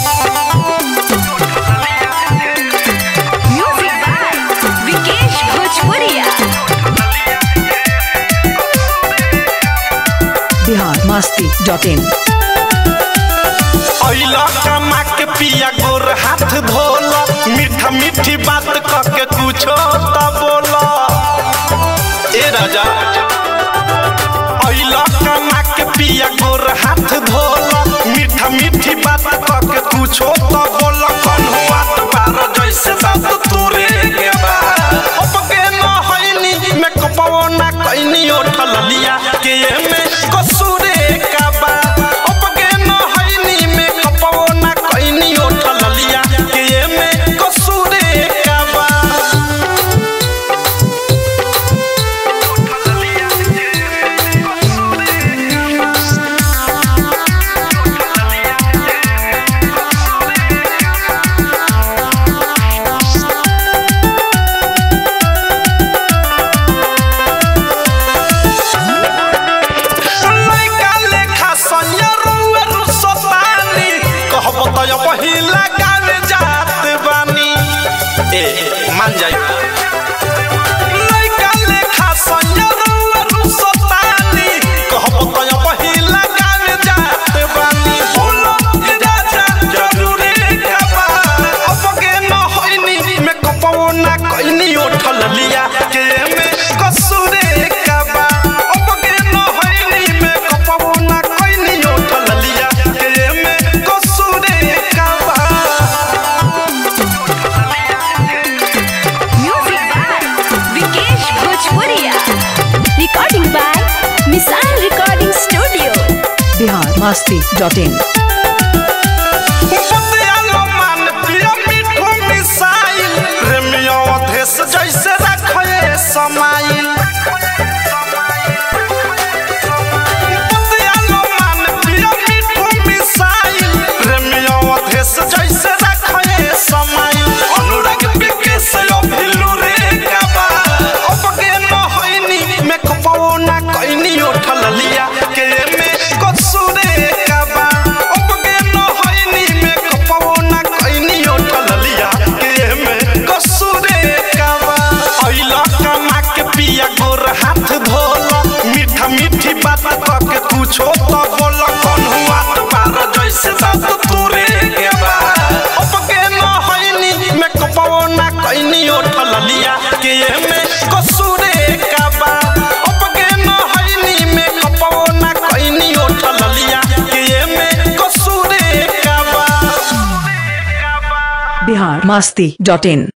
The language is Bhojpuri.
biharmasti.in अइला कमा के पिया गोर हाथ धोला मीठा मीठी बात कके कुछो त बोला ए राजा अइला कमा के पिया गोर हाथ धोला मीठा मीठी बात कके कुछो त बोला कन्हुआ पार जैसे साथ तोरे के बा अपके न होइनी में कपवो ना कइनी उठल लिया के में कसूरे का बा अपके न होइनी में कपवो ना कइनी उठल लिया के में कसूरे का बा पहिला गावे जात बानी ए मान जाई लइका लेखा संयरू रुसतानी कहब त पहिला गावे जात बानी बोलो राजा जरूरी कबा अपके न होइनी में कपवो ना कइनी उठल लिया के में कसूरे कबा अपके न होइनी में कपवो ना कइनी उठल लिया के में कसूरे Recording by Misal Recording Studio. biharmasti.in जैसे रखे समाइल जैसे रखे समाइल अनुराग बिके से भिलू रे गाबा अपके न होइनी में कपवो ना कइनी उठल लिया के में कसूरे गाबा अपके न होइनी में कपवो ना कइनी उठल लिया के में कसूरे गाबा अइला कमा के पिया गोर हाथ धोला मीठा मीठी बात कके कुछो त बोला कन्हुआ पार जैसे साथ तोरे गेबा अपके न होइनी में कपवो ना कइनी उठल लिया के में कसूरे काबा अपके न होइनी में कपवो ना कइनी उठल लिया के में कसूरे काबा biharmasti.in